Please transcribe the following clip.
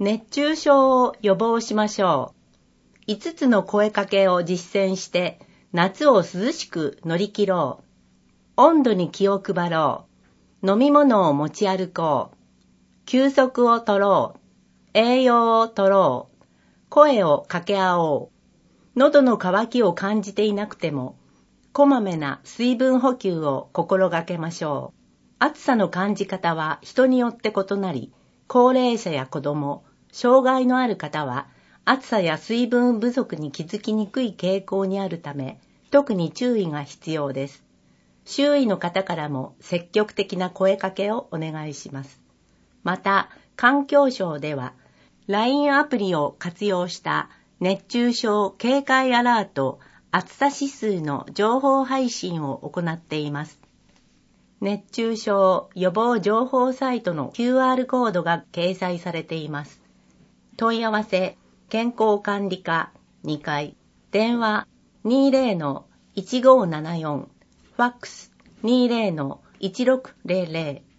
熱中症を予防しましょう。5つの声かけを実践して夏を涼しく乗り切ろう。温度に気を配ろう。飲み物を持ち歩こう。休息をとろう。栄養をとろう。声を掛け合おう。喉の渇きを感じていなくても、こまめな水分補給を心がけましょう。暑さの感じ方は人によって異なり、高齢者や子供、障害のある方は暑さや水分不足に気づきにくい傾向にあるため、特に注意が必要です。周囲の方からも積極的な声かけをお願いします。また、環境省では LINE アプリを活用した熱中症警戒アラート暑さ指数の情報配信を行っています。熱中症予防情報サイトの QR コードが掲載されています。問い合わせ、健康管理課2階、電話 20-1574、ファックス 20-1600